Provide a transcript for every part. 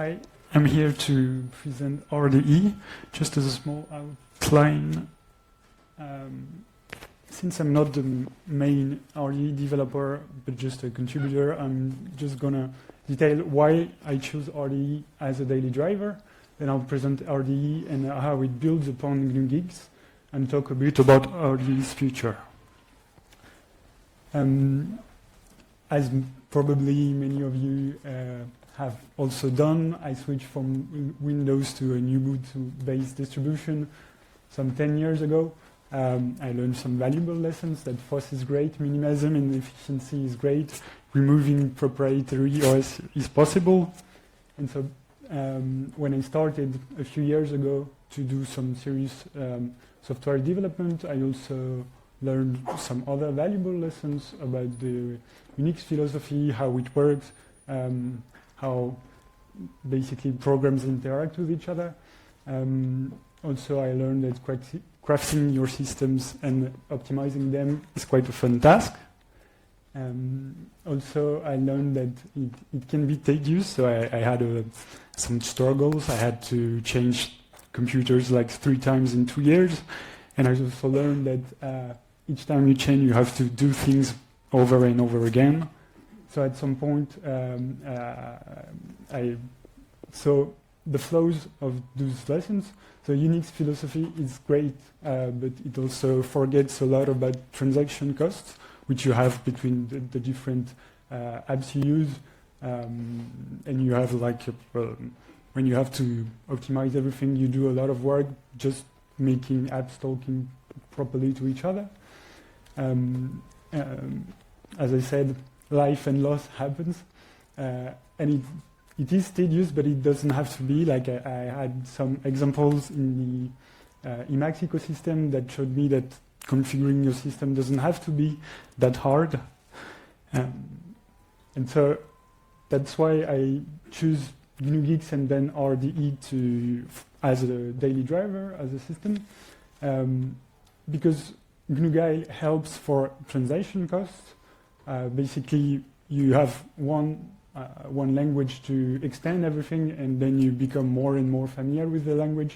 Hi, I'm here to present RDE. Just as a small outline, since I'm not the main RDE developer, but just a contributor, I'm just gonna detail why I choose RDE as a daily driver. Then I'll present RDE and how it builds upon GNU Gigs, and talk a bit about RDE's future. As probably many of you have also done, I switched from Windows to a Ubuntu-based distribution some 10 years ago. I learned some valuable lessons that FOSS is great, minimalism and efficiency is great, removing proprietary OS is possible. And so when I started a few years ago to do some serious software development, I also learned some other valuable lessons about the Unix philosophy, how it works, how basically programs interact with each other. Also, I learned that crafting your systems and optimizing them is quite a fun task. Also, I learned that it can be tedious, so I had some struggles. I had to change computers like 3 times in 2 years. And I also learned that each time you change, you have to do things over and over again. So at some point, I saw the flaws of those lessons. So Unix philosophy is great, but it also forgets a lot about transaction costs, which you have between the different apps you use. And you have like, when you have to optimize everything, you do a lot of work just making apps talking properly to each other. As I said, life and loss happens, and it is tedious, but it doesn't have to be. Like I had some examples in the Emacs ecosystem that showed me that configuring your system doesn't have to be that hard, and so that's why I choose GNU Gigs and then RDE as a daily driver, as a system, because GNU GUI helps for translation costs. Basically, you have one language to extend everything, and then you become more and more familiar with the language,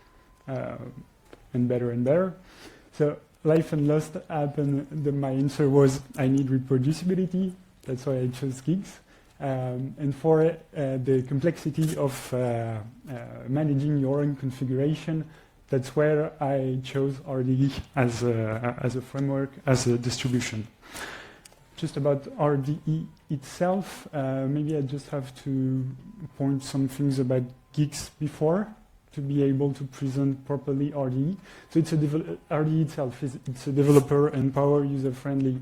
and better. So life and loss happened. My answer was I need reproducibility. That's why I chose Gigs. And for the complexity of managing your own configuration, that's where I chose RDE as a framework, as a distribution. Just about RDE itself, maybe I just have to point some things about Gigs before to be able to present properly RDE. So it's RDE itself it's a developer and power user-friendly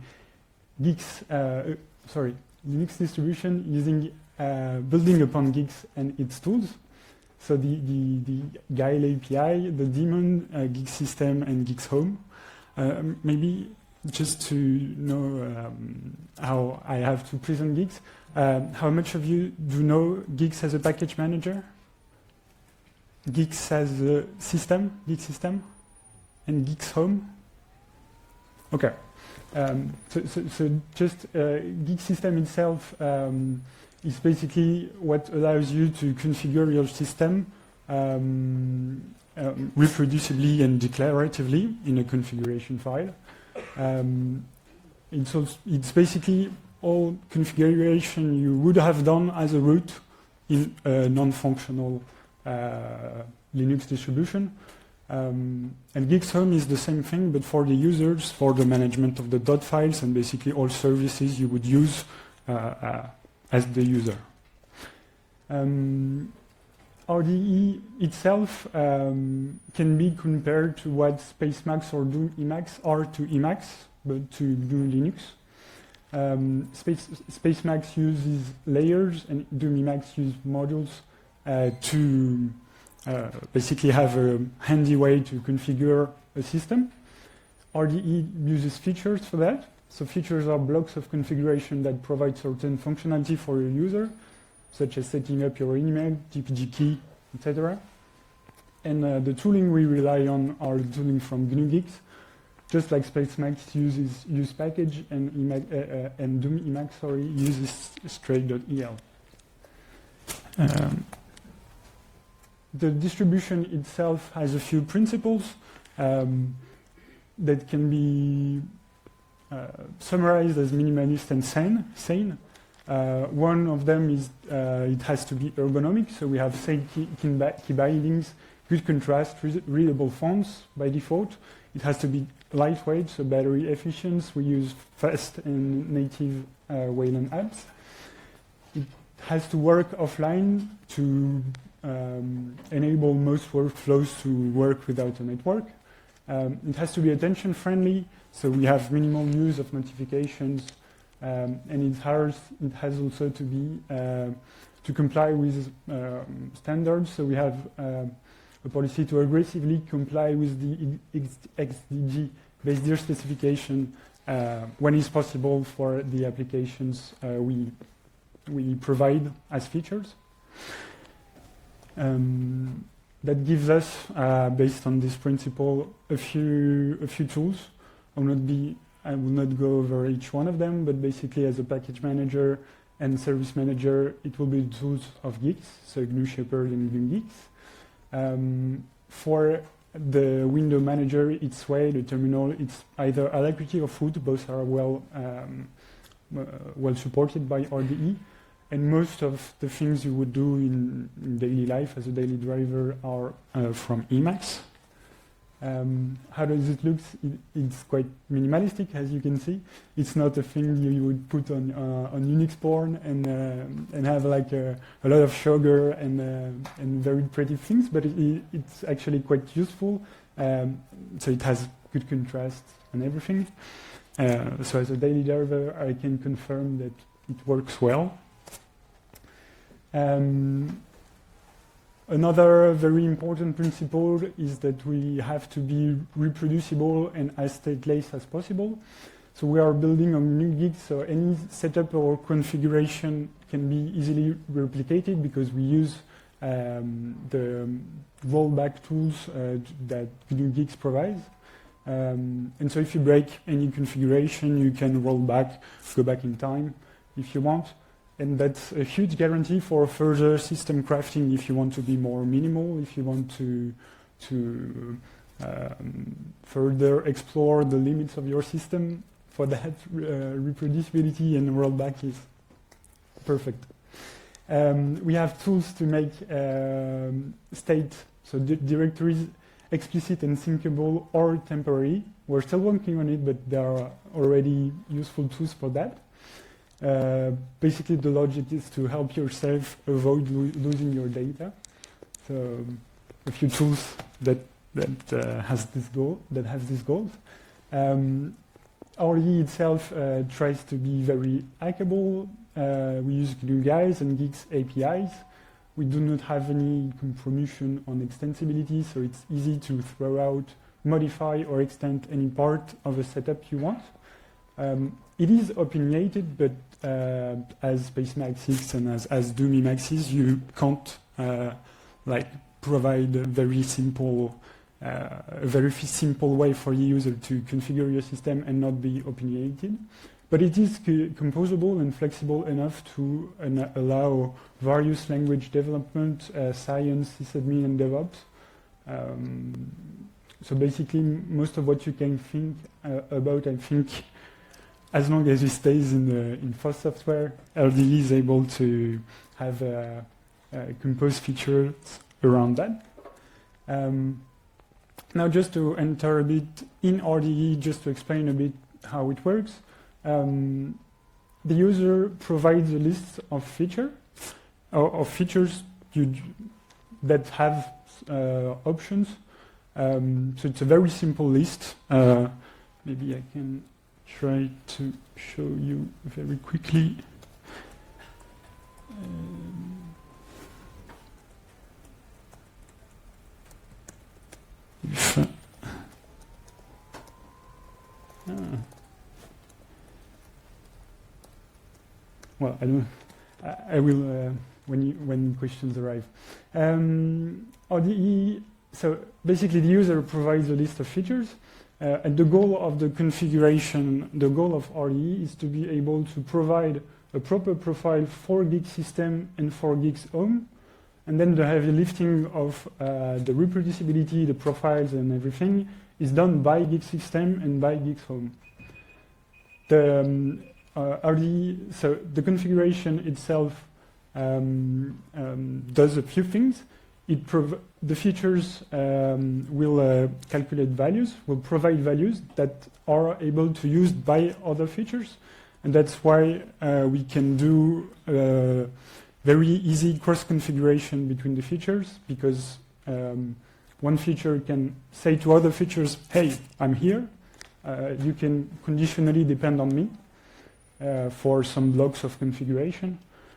Unix distribution using building upon Gigs and its tools. So the Guile API, the daemon, Gigs system, and Gigs Home. Maybe just to know how I have to present Gigs. How much of you do know Gigs as a package manager? Gigs as a system, Gigs system, and Gigs Home? Okay. So just Gigs system itself is basically what allows you to configure your system reproducibly and declaratively in a configuration file. It's basically all configuration you would have done as a root in a non-functional Linux distribution. And Gigs Home is the same thing, but for the users, for the management of the dot files and basically all services you would use as the user. RDE itself can be compared to what Spacemacs or Doom Emacs are to Emacs, but to GNU Linux. Spacemacs uses layers and Doom Emacs use modules to basically have a handy way to configure a system. RDE uses features for that. So features are blocks of configuration that provide certain functionality for your user, such as setting up your email, GPG key, etc. And the tooling we rely on are the tooling from GNU Gigs, just like Spacemacs uses usepackage and Doom Emacs uses stray.el. the distribution itself has a few principles that can be summarized as minimalist and sane. One of them is it has to be ergonomic, so we have sane key bindings, good contrast, readable fonts by default. It has to be lightweight, so battery efficient. We use fast and native Wayland apps. It has to work offline to enable most workflows to work without a network. It has to be attention friendly, so we have minimal use of notifications, and it has also to be to comply with standards. So we have a policy to aggressively comply with the XDG base dir specification when it's possible for the applications we provide as features. That gives us, based on this principle, a few tools. I will not go over each one of them, but basically as a package manager and service manager, it will be the tools of Gix, so GNU Shepard and GNU Gix. For the window manager, it's Sway, the terminal, it's either Alacrity or Foot, both are well supported by RDE. And most of the things you would do in daily life as a daily driver are from Emacs. How does it look? It's quite minimalistic, as you can see. It's not a thing you would put on Unix porn and have like a lot of sugar and very pretty things, but it's actually quite useful. So it has good contrast and everything. So as a daily driver, I can confirm that it works well. Another very important principle is that we have to be reproducible and as stateless as possible. So we are building on GNU Gix, so any setup or configuration can be easily replicated because we use the rollback tools that GNU Gix provides. And so if you break any configuration, you can roll back, go back in time if you want. And that's a huge guarantee for further system crafting if you want to be more minimal, if you want to further explore the limits of your system. For that, reproducibility and rollback is perfect. We have tools to make state, so directories explicit and syncable or temporary. We're still working on it, but there are already useful tools for that. Basically, the logic is to help yourself avoid losing your data. So, a few tools that has this goal. RE itself tries to be very hackable. We use GNU Guys and Gix APIs. We do not have any compromission on extensibility, so it's easy to throw out, modify, or extend any part of a setup you want. It is opinionated, but as Spacemacs and as Doom Emacs, you can't provide a very simple way for the user to configure your system and not be opinionated. But it is composable and flexible enough to allow various language development, science, sysadmin, and DevOps. So basically, most of what you can think about, I think, as long as it stays in FOSS software, RDE is able to have compose features around that. Now, just to enter a bit in RDE, just to explain a bit how it works. The user provides a list of features that have options. So it's a very simple list. Maybe I can try to show you very quickly. Well, I will when questions arrive. RDE. So basically, the user provides a list of features. And the goal of the configuration, the goal of RDE is to be able to provide a proper profile for Gix system and for Gix Home and then the heavy lifting of the reproducibility, the profiles, and everything is done by Geeks System and by Geeks Home. The RDE, so the configuration itself does a few things. The features will calculate values, will provide values that are able to be used by other features. And that's why we can do very easy cross-configuration between the features, because one feature can say to other features, hey, I'm here. You can conditionally depend on me for some blocks of configuration.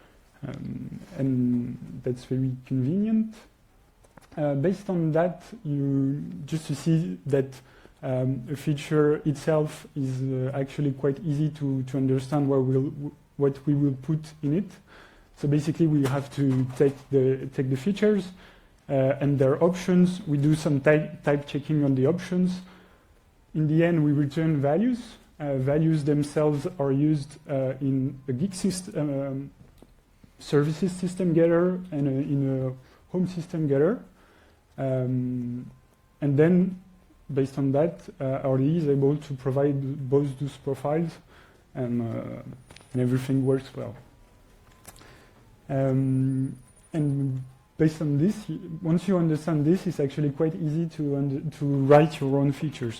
And that's very convenient. Based on that, just to see that a feature itself is actually quite easy to understand what we will put in it. So basically, we have to take the features and their options. We do some type checking on the options. In the end, we return values. Values themselves are used in a Geeks system, services system getter and in a home system getter. And then, based on that, RDE is able to provide both those profiles, and everything works well. And based on this, once you understand this, it's actually quite easy to write your own features.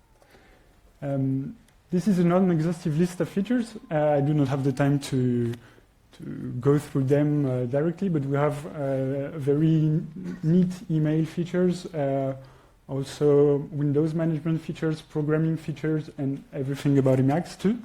This is a non-exhaustive list of features. I do not have the time to go through them directly, but we have very neat email features, also Windows management features, programming features, and everything about Emacs too.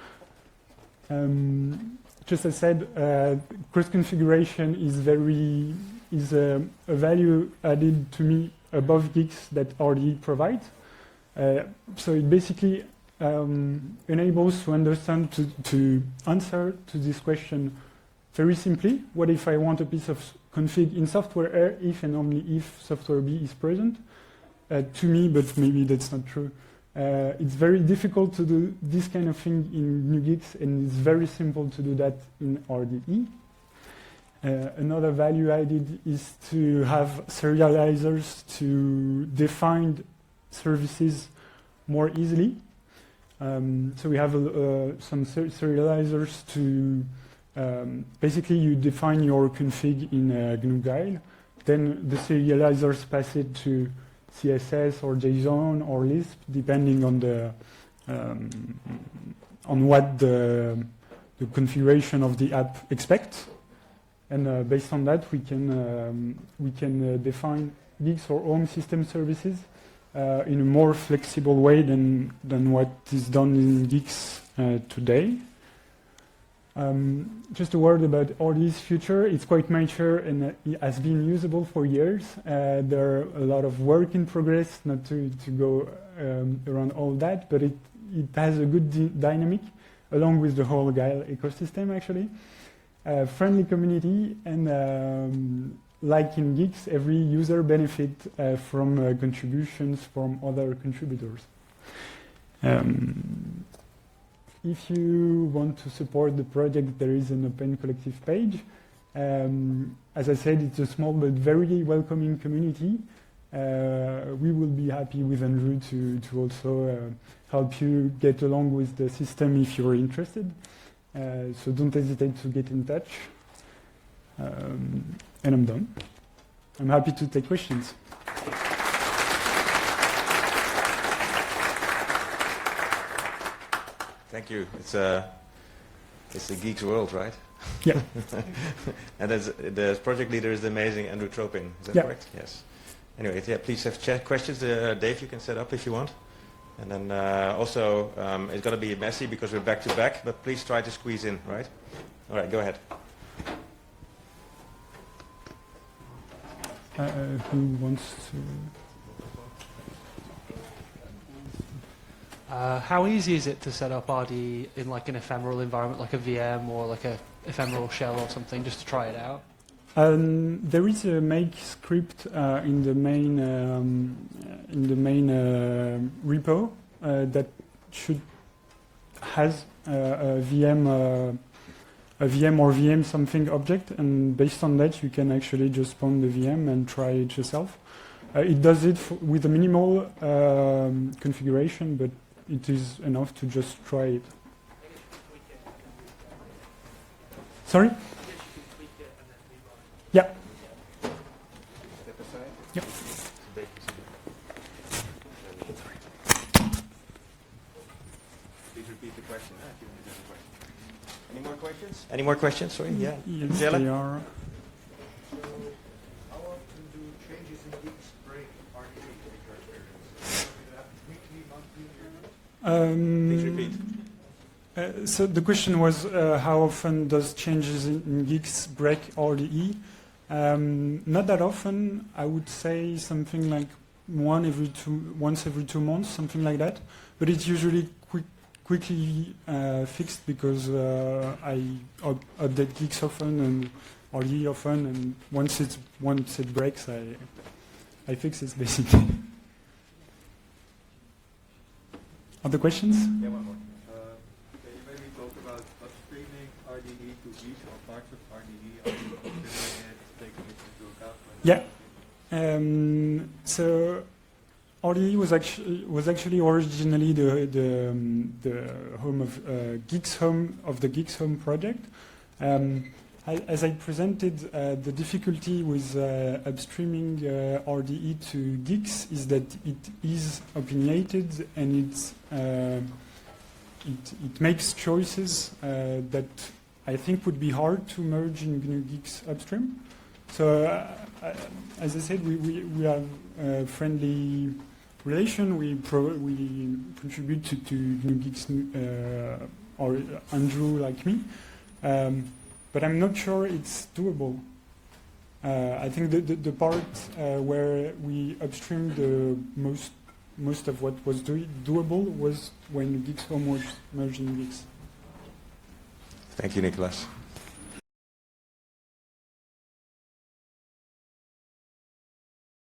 Just as I said, cross-configuration is a value added to me above Geeks that RDE provides. So it basically enables to understand, to answer to this question very simply. What if I want a piece of config in software A if and only if software B is present? To me, but maybe that's not true. It's very difficult to do this kind of thing in NuGeeks, and it's very simple to do that in RDE. Another value added is to have serializers to define services more easily. So we have some serializers to basically you define your config in GNU-GUIDE, then the serializers pass it to CSS or JSON or Lisp, depending on the on what the configuration of the app expects, and based on that we can define Geeks or Home system services in a more flexible way than what is done in Geeks today. Just a word about RDE's future. It's quite mature and it has been usable for years. There are a lot of work in progress, not to go around all that, but it has a good dynamic along with the whole Guile ecosystem actually. Friendly community, and like in Geeks, every user benefit from contributions from other contributors. If you want to support the project, there is an Open Collective page. As I said, it's a small but very welcoming community. We will be happy with Andrew to also help you get along with the system if you're interested. So don't hesitate to get in touch. And I'm done. I'm happy to take questions. Thank you. It's a geek's world, right? Yeah. And the project leader is the amazing Andrew Troping. Is that correct? Yes. Anyway, yeah, please have questions. Dave, you can set up if you want. And then also, it's going to be messy because we're back to back, but please try to squeeze in, right? All right, go ahead. Who wants to? How easy is it to set up RDE in like an ephemeral environment, like a VM or like a ephemeral shell or something, just to try it out? There is a make script in the main repo that has a VM a VM or VM something object, and based on that you can actually just spawn the VM and try it yourself. It does it with a minimal configuration, but it is enough to just try it. Sorry? Yeah. Yep. Please repeat the question. Any more questions? Any more questions? Sorry. Yeah. Yes, Jelle? they are. How often do changes in Gix break RDE in your experience? Do that weekly, monthly, yearly? Please repeat. So the question was, how often does changes in Gix break RDE? Not that often. I would say something like once every 2 months, something like that. But it's usually quickly fixed because I update Gix often and RDE often, and once it breaks, I fix it basically. Other questions? Yeah, one more. Can you maybe talk about upstreaming RDE to Gix or parts of RDE? Are you considering it, taking it into account? Yeah. So RDE was actually originally the home of Gix Home of the Gix Home project. As I presented, the difficulty with upstreaming RDE to Gix is that it is opinionated and it makes choices that I think would be hard to merge in GNU Gix upstream. So, as I said, we have a friendly relation. We contribute to GNU Gix, or Andrew like me, but I'm not sure it's doable. I think the part where we upstreamed the most of what was doable was when Gix Home was merging Gix. Thank you, Nicolas.